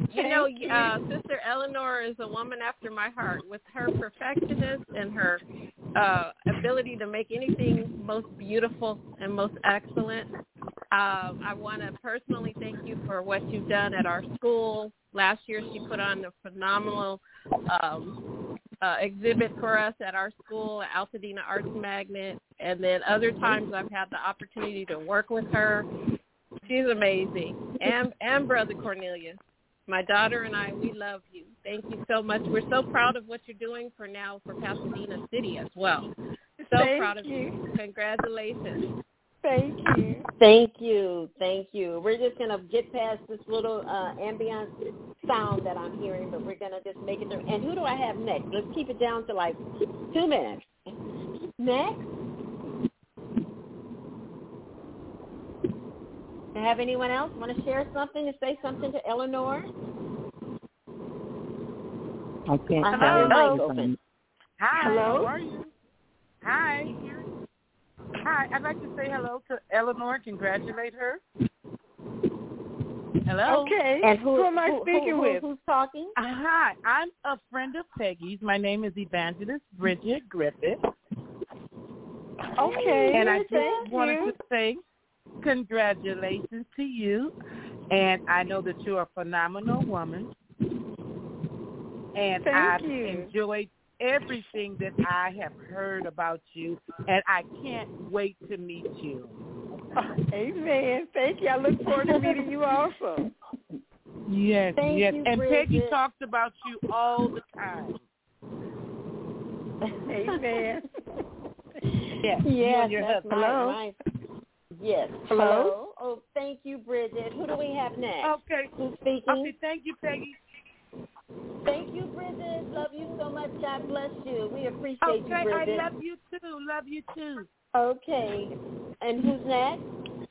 Sister Eleanor is a woman after my heart. With her perfectionist and her ability to make anything most beautiful and most excellent, I want to personally thank you for what you've done at our school. Last year she put on a phenomenal exhibit for us at our school, Altadena Arts Magnet, and then other times I've had the opportunity to work with her. She's amazing. And Brother Cornelius. My daughter and I, we love you. Thank you so much. We're so proud of what you're doing for Pasadena City as well. So proud of you. Congratulations. Thank you. Thank you. Thank you. We're just going to get past this little ambient sound that I'm hearing, but we're going to just make it through. And who do I have next? Let's keep it down to like 2 minutes. Next? Do I have anyone else want to share something and say something to Eleanor? I can't. I have your mic open. Hi. Hello? How are you? Hi. Hi. I'd like to say hello to Eleanor. Congratulate her. Hello. Okay. And who am I speaking with? Who's talking? Hi. I'm a friend of Peggy's. My name is Evangelist Bridget Griffith. Okay. And I just wanted to say congratulations to you. And I know that you're a phenomenal woman. And I've enjoyed everything that I have heard about you, and I can't wait to meet you. Amen. Thank you. I look forward to meeting you also. Yes, Thank yes. you, And Bridget. Peggy talks about you all the time. Amen. Yes. Yes, your that's husband. right. Yes. Hello? Oh, thank you, Bridget. Who do we have next? Okay. Who's speaking? Okay, thank you, Peggy. Thank you, Bridget. Love you so much. God bless you. We appreciate you, Bridget. I love you too. Love you too. Okay. And who's next?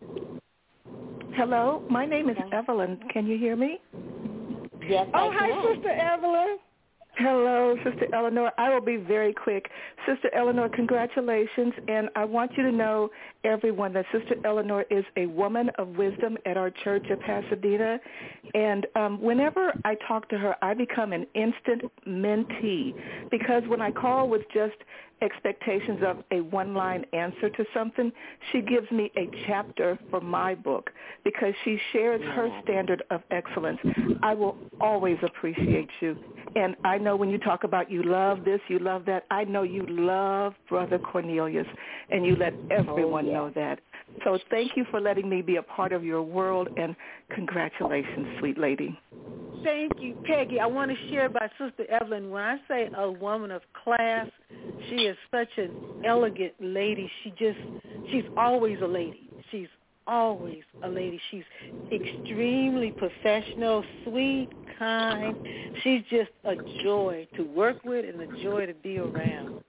Hello, my name is Evelyn. Can you hear me? Yes, I can. Hi, Sister Evelyn. Hello, Sister Eleanor. I will be very quick. Sister Eleanor, congratulations, and I want you to know, everyone, that Sister Eleanor is a woman of wisdom at our church at Pasadena, and whenever I talk to her, I become an instant mentee, because when I call with just expectations of a one-line answer to something. She gives me a chapter for my book because she shares her standard of excellence. I will always appreciate you. And I know when you talk about you love this, you love that, I know you love Brother Cornelius, and you let everyone know that. So thank you for letting me be a part of your world, and congratulations, sweet lady. Thank you, Peggy. I want to share about Sister Evelyn. When I say a woman of class, she is such an elegant lady. She's always a lady. She's always a lady. She's extremely professional, sweet, kind. She's just a joy to work with and a joy to be around.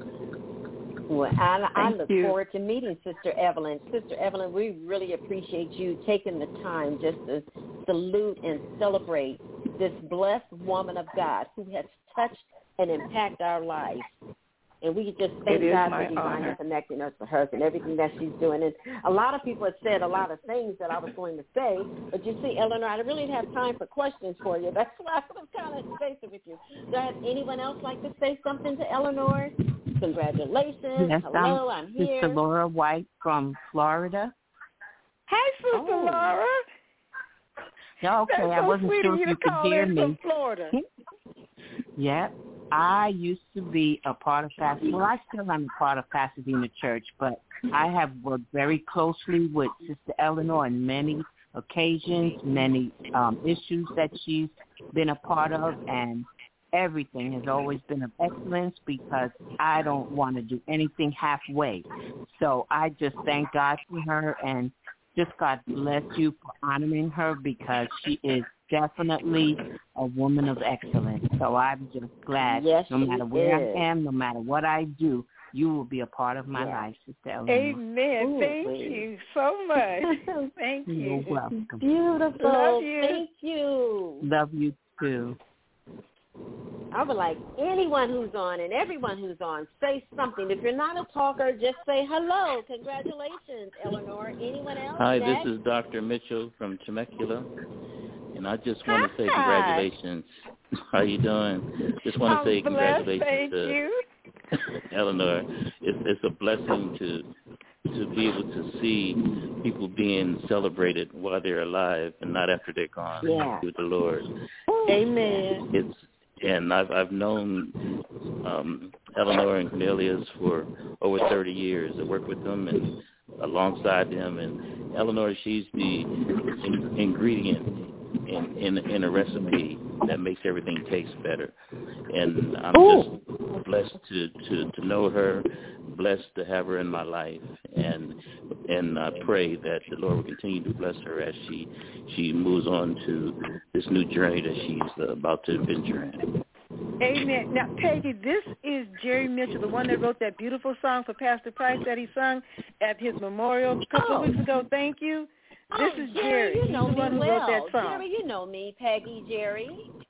Well, I look forward to meeting Sister Evelyn. Sister Evelyn, we really appreciate you taking the time just to salute and celebrate this blessed woman of God who has touched and impacted our lives. And we just thank God for divinely connecting us to her and everything that she's doing. And a lot of people have said a lot of things that I was going to say, but you see, Eleanor, I really didn't have time for questions for you. That's why I was kind of spacing with you. Do I have anyone else like to say something to Eleanor? Congratulations. Yes, hello, I'm here. Sister Laura White from Florida. Hi, Sister Laura. Okay, I wasn't sure if you could hear me. From Florida. Yeah, I used to be a part of Pasadena. Well, I still am a part of Pasadena Church, but I have worked very closely with Sister Eleanor on many occasions, many issues that she's been a part of, and everything has always been of excellence because I don't want to do anything halfway. So I just thank God for her, and just God bless you for honoring her because she is definitely a woman of excellence. So I'm just glad no matter where I am, no matter what I do, you will be a part of my life, Sister Eleanor. Amen. Thank you so much. Thank you. You're welcome. Beautiful. Love you. Thank you. Love you too. I would like anyone who's on and everyone who's on, say something. If you're not a talker, just say hello. Congratulations, Eleanor. Anyone else? Hi, next? This is Dr. Mitchell from Temecula, and I just want to say congratulations. How you doing? Just want to say congratulations to Eleanor. It's a blessing to be able to see people being celebrated while they're alive and not after they're gone with the Lord. Amen. And I've known Eleanor and Cornelius for over 30 years. I work with them and alongside them. And Eleanor, she's the ingredient in a recipe that makes everything taste better. And I'm just blessed to know her, blessed to have her in my life, and I pray that the Lord will continue to bless her as she moves on to this new journey that she's about to adventure in. Amen. Now, Peggy, this is Jerry Mitchell, the one that wrote that beautiful song for Pastor Price that he sung at his memorial a couple of weeks ago. Thank you. This is Jerry. You know He's the one who wrote that song. Jerry, you know me, Peggy, Jerry.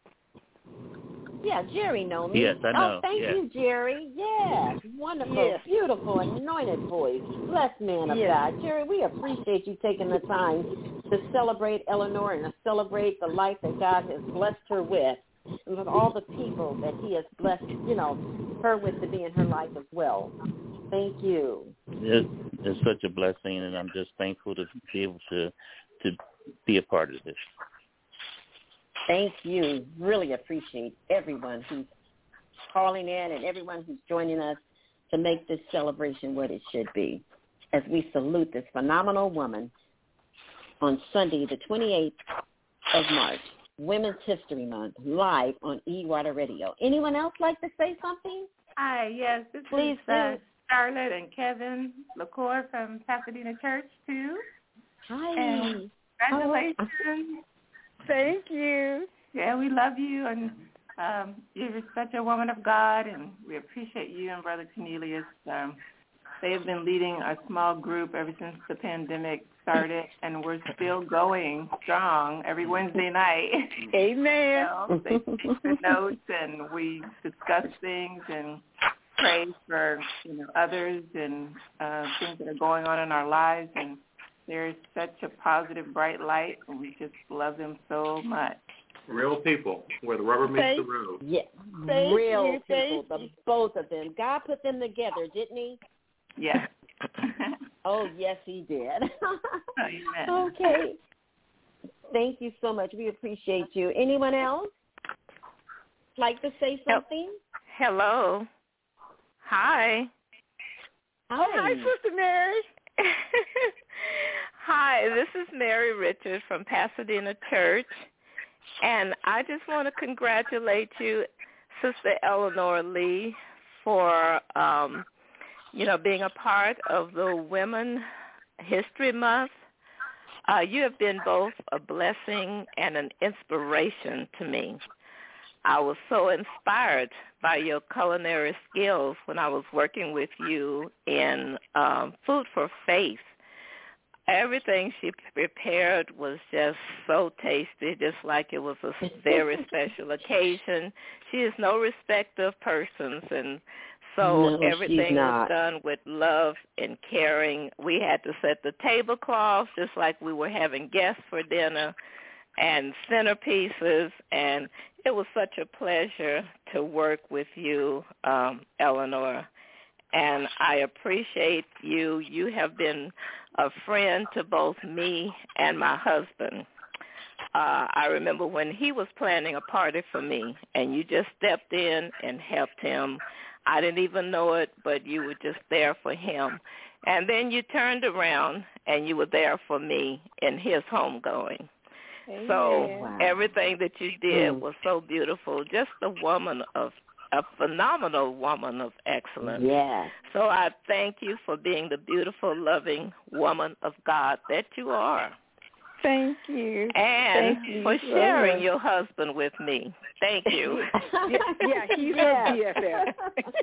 Yeah, Jerry know me. Yes, I know. Oh, thank you, Jerry. Yes, wonderful, beautiful, anointed voice. Blessed man of God. Jerry, we appreciate you taking the time to celebrate Eleanor and to celebrate the life that God has blessed her with, and with all the people that he has blessed, her with to be in her life as well. Thank you. It's such a blessing, and I'm just thankful to be able to be a part of this. Thank you. Really appreciate everyone who's calling in and everyone who's joining us to make this celebration what it should be as we salute this phenomenal woman on Sunday, the 28th of March, Women's History Month, live on eWater Radio. Anyone else like to say something? Hi, yes. This Please is Charlotte and Kevin LaCour from Pasadena Church, too. Hi. And congratulations. Thank you. Yeah, we love you, and you're such a woman of God, and we appreciate you and Brother Cornelius. They have been leading a small group ever since the pandemic started, and we're still going strong every Wednesday night. Amen. They take the notes, and we discuss things and pray for others and things that are going on in our lives, and they're such a positive, bright light, and we just love them so much. Real people, where the rubber meets the road. Yeah, real people, the both of them. God put them together, didn't he? Yeah. Oh, yes, he did. Amen. Okay. Thank you so much. We appreciate you. Anyone else like to say something? Hello. Hi. Hi. Oh, hi, Sister Mary. Hi, this is Mary Richards from Pasadena Church, and I just want to congratulate you, Sister Eleanor Lee, for being a part of the Women History Month. You have been both a blessing and an inspiration to me. I was so inspired by your culinary skills when I was working with you in Food for Faith. Everything she prepared was just so tasty, just like it was a very special occasion. She is no respecter of persons, and so everything was done with love and caring. We had to set the tablecloth just like we were having guests for dinner, and centerpieces, and it was such a pleasure to work with you, Eleanor, and I appreciate you. You have been a friend to both me and my husband. I remember when he was planning a party for me, and you just stepped in and helped him. I didn't even know it, but you were just there for him. And then you turned around, and you were there for me in his homegoing. Amen. So everything that you did was so beautiful, just a phenomenal woman of excellence. Yeah. So I thank you for being the beautiful, loving woman of God that you are. Thank you. And for sharing your husband with me. Thank you. Yeah, he's her BFF.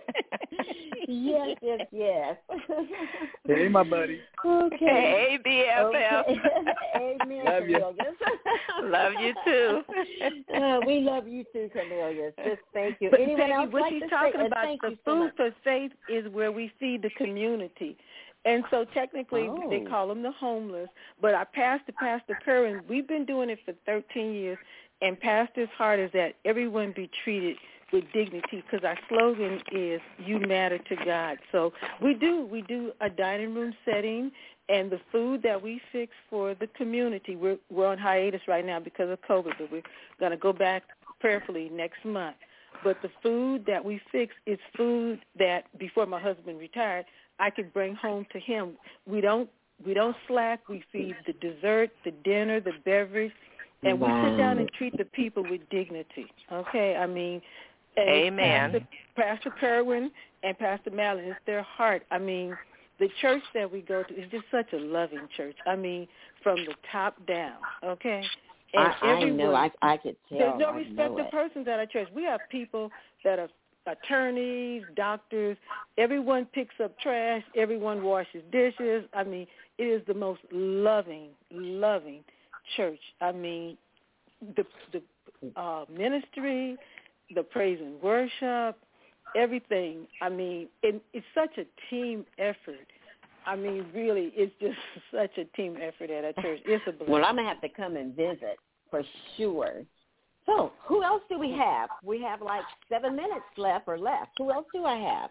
Yes. Hey, my buddy. Okay. Hey, BFF. Okay. Amen, Love you. Cornelius. Love you, too. We love you, too, Cornelius. Just thank you. But Anyone Peggy, else what like she's to talking say? about, the Food for Faith is where we feed the community. And so technically they call them the homeless. But our pastor, Pastor Curran, we've been doing it for 13 years, and Pastor's heart is that everyone be treated with dignity, because our slogan is "You matter to God." So we do a dining room setting, and the food that we fix for the community, we're on hiatus right now because of COVID, but we're going to go back prayerfully next month. But the food that we fix is food that, before my husband retired, I could bring home to him. We don't slack. We feed the dessert, the dinner, the beverage, and we sit down and treat the people with dignity. Okay, I mean, Amen. Pastor Kerwin and Pastor Mallon, it's their heart. I mean, the church that we go to is just such a loving church. I mean, from the top down. Okay. And I know. I could tell. There's no respect of persons at our church. We have people that are attorneys, doctors. Everyone picks up trash. Everyone washes dishes. I mean, it is the most loving church. I mean, the ministry, the praise and worship, everything. I mean, it's such a team effort. I mean, really, it's just such a team effort at our church. It's a blessing. Well, I'm going to have to come and visit for sure. So who else do we have? We have like 7 minutes left or less. Who else do I have?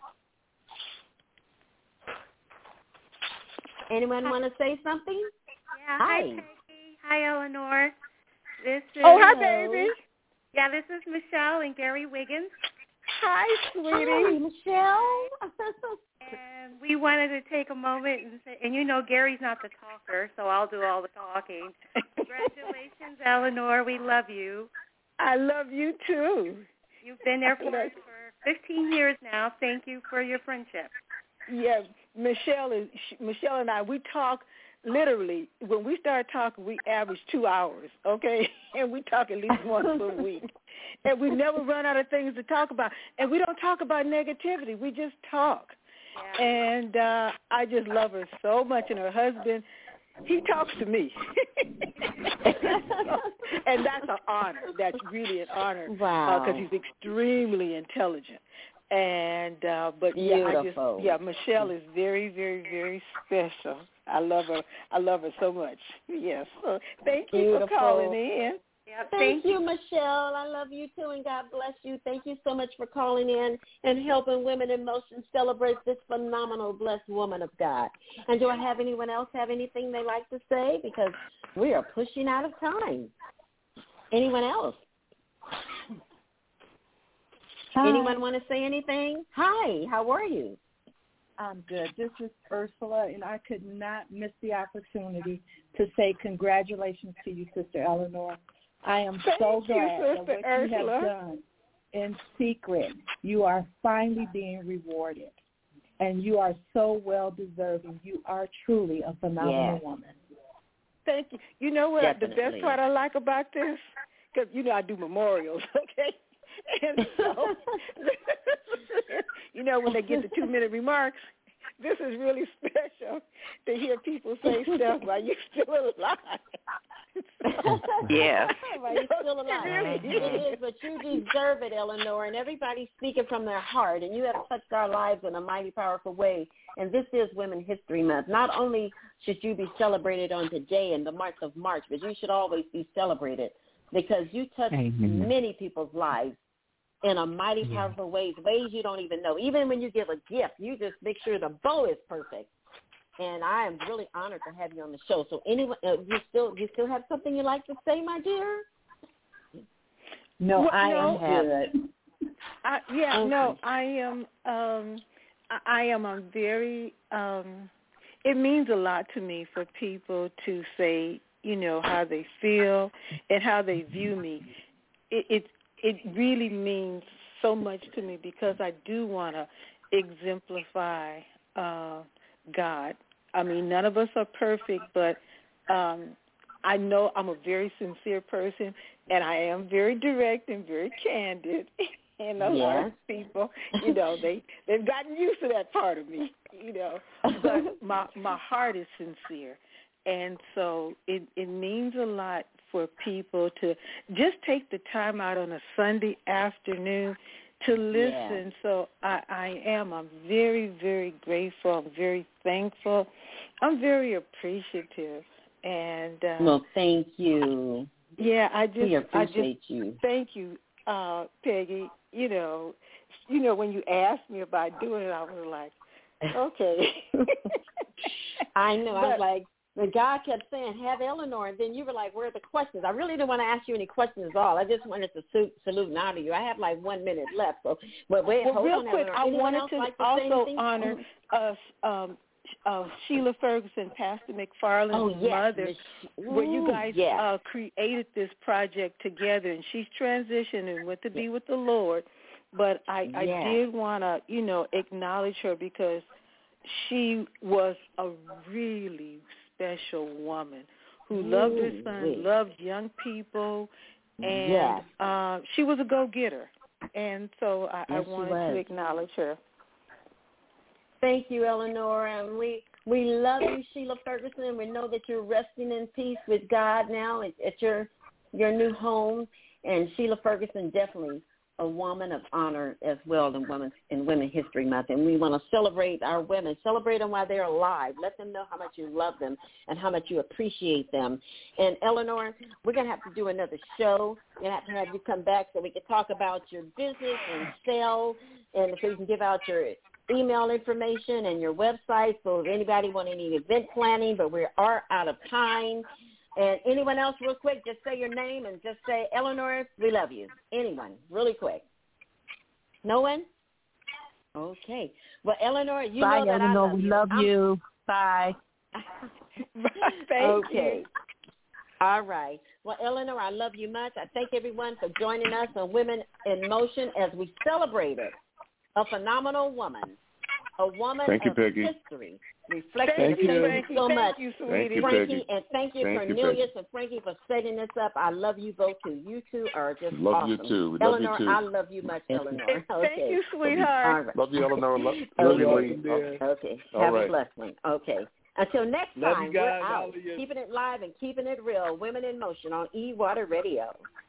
Anyone want to say something? Yeah, hi. Peggy. Hi, Eleanor. This is hi, baby. Yeah, this is Michelle and Gary Wiggins. Hi, sweetie. Hi, Michelle. And we wanted to take a moment and say, and you know Gary's not the talker, so I'll do all the talking. Congratulations, Eleanor. We love you. I love you, too. You've been there for us for 15 years now. Thank you for your friendship. Yeah, Michelle and I, we talk literally. When we start talking, we average 2 hours, okay? And we talk at least once a week. And we never run out of things to talk about. And we don't talk about negativity. We just talk. Yeah. And I just love her so much. And her husband, he talks to me. And that's an honor. That's really an honor. Wow. Because he's extremely intelligent. And but beautiful. Michelle is very, very, very special. I love her. I love her so much. Yes. So thank you for calling in. Yep, Thank you, Michelle. I love you too, and God bless you. Thank you so much for calling in and helping Women in Motion celebrate this phenomenal, blessed woman of God. And do I have anyone else have anything they like to say? Because we are pushing out of time. Anyone else? Hi. Anyone want to say anything? Hi, how are you? I'm good. This is Ursula, and I could not miss the opportunity to say congratulations to you, Sister Eleanor. I am so glad that what you have done in secret, you are finally being rewarded, and you are so well deserving. You are truly a phenomenal woman. Thank you. You know what Definitely. the best part I like about this? Because, you know, I do memorials, okay? And so, you know, when they get the 2-minute remarks, this is really special to hear people say stuff while you're still alive. Yeah. While you're still alive. It is, but you deserve it, Eleanor, and everybody's speaking from their heart, and you have touched our lives in a mighty powerful way, and this is Women's History Month. Not only should you be celebrated on today in the month of March, but you should always be celebrated because you touched many people's lives in a mighty powerful ways you don't even know. Even when you give a gift, you just make sure the bow is perfect. And I am really honored to have you on the show. So anyone, you still have something you'd like to say, my dear? No, well, I am good. I am. I'm very. It means a lot to me for people to say, you know, how they feel and how they view me. It really means so much to me because I do want to exemplify God. I mean, none of us are perfect, but I know I'm a very sincere person, and I am very direct and very candid. And a lot of people, you know, they've gotten used to that part of me, you know. But my heart is sincere, and so it means a lot for people to just take the time out on a Sunday afternoon to listen. So I'm very, very grateful. I'm very thankful. I'm very appreciative. And well, thank you. Yeah, we appreciate you. Thank you, Peggy. You know, when you asked me about doing it, I was like, okay. I know. I was like, the guy kept saying, have Eleanor, and then you were like, where are the questions? I really didn't want to ask you any questions at all. I just wanted to salute and honor you. I have like 1 minute left. So, but wait, well, hold real on, quick, Eleanor. I wanted to also honor Sheila Ferguson, Pastor McFarland's mother, where you guys created this project together, and she's transitioned and went to be with the Lord. But I did want to, you know, acknowledge her because she was a really special woman who loved her son, loved young people, and she was a go-getter. And so I wanted to acknowledge her. Thank you, Eleanor. And we love you, Sheila Ferguson. We know that you're resting in peace with God now at your new home. And Sheila Ferguson, definitely a woman of honor as well in Women's History Month. And we want to celebrate our women, celebrate them while they're alive. Let them know how much you love them and how much you appreciate them. And Eleanor, we're going to have to do another show. We're going to have you come back so we can talk about your business and sales, and so you can give out your email information and your website. So if anybody want any event planning, but we are out of time. And anyone else, real quick, just say your name and just say, Eleanor, we love you. Anyone, really quick. No one? Okay. Well, Eleanor, you Bye, know that Eleanor, I love we you. love you. Bye. Thank you. All right. Well, Eleanor, I love you much. I thank everyone for joining us on Women in Motion as we celebrated a phenomenal woman, a woman of history. Thank you so much, sweetie. Frankie, and thank you, Cornelius and Frankie, for setting this up. I love you both too. You two are just awesome. Love you too. Eleanor, I love you much, Eleanor. Okay. Thank you, sweetheart. Right. Love you, Eleanor. Love you, Lee. Okay. All Have right. a blessed one. Okay. Until next Love time, you guys. we're out. Keeping it live and keeping it real. Women in Motion on E-Water Radio.